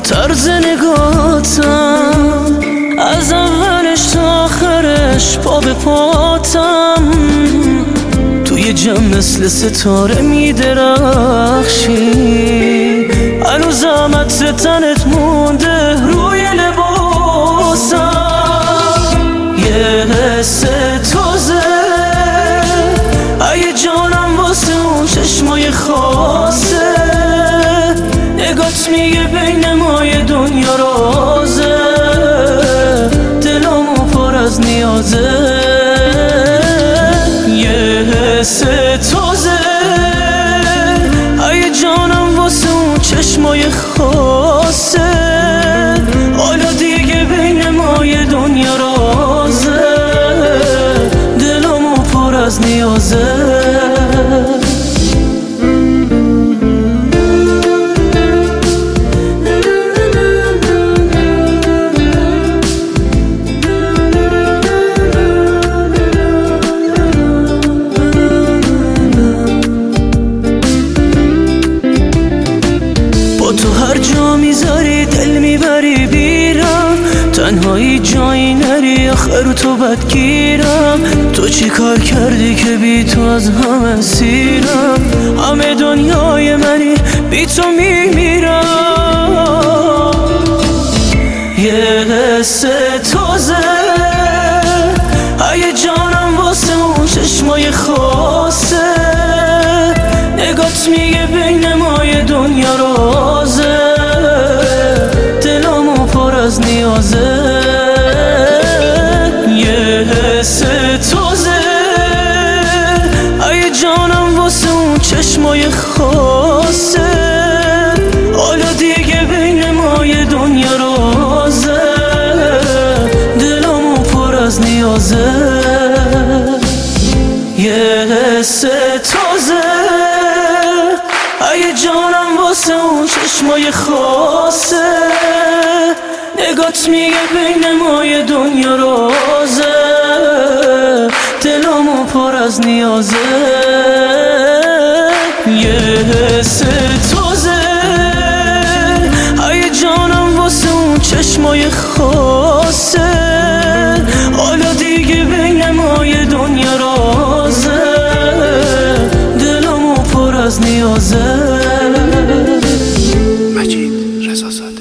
طرز نگاتم از اولش تا آخرش پا به پاتم، توی جمع مثل ستاره میدرخشی، هنوزم عطر تنت مونده روی لباسم. یه حس تازه ای جانم واسه اون چشمای خاصه، نگات میگه بین ما یه دنیا رازه، دلمو پر از نیازه. یه حس تازه ای جانم واسه اون چشمای خاصه، حالا دیگه بین ما یه دنیا رازه، دلمو پر از نیازه. تو هر جا میذاری دل میبری بیرم، تنهایی جایی نری آخر تو بدگیرم. تو چی کار کردی که بی تو از همه سیرم، همه دنیای منی بی تو میمیرم. یه حس تازه ای جانم واسه اون چشمای خاصه، نگات میگه بین ما یه دنیا رازه، دلمو پر از نیازه. یه حس تازه ای جانم واسه اون چشمای خاصه، حالا دیگه بین ما یه دنیا رازه، دلمو پر از نیازه. یه حس تازه ای جانم واسه اون چشمای خاصه، نگات میگه بین ما یه دنیا رازه، دلمو پر از نیازه. یه حس تازه ای جانم واسه اون چشمای خاصه، حالا دیگه بین ما یه دنیا رازه، دلمو پر از نیازه. مجید رضا زاده.